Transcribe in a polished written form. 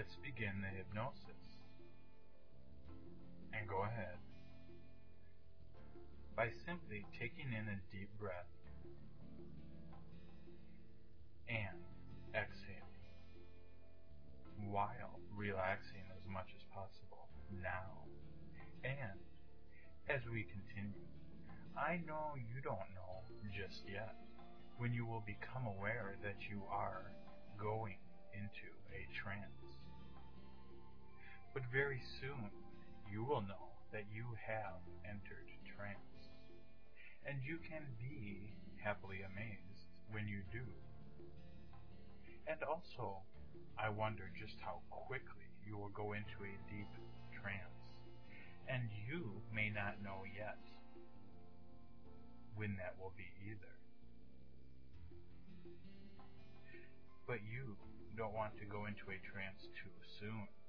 let's begin the hypnosis. And go ahead. By simply taking in a deep breath and exhaling, while relaxing as much as possible now. And as we continue, I know you don't know just yet when you will become aware that you are going into a trance. But very soon you will know that you have entered trance, and you can be happily amazed when you do. And also, I wonder just how quickly you will go into a deep trance, and you may not know yet when that will be either. But you don't want to go into a trance too soon,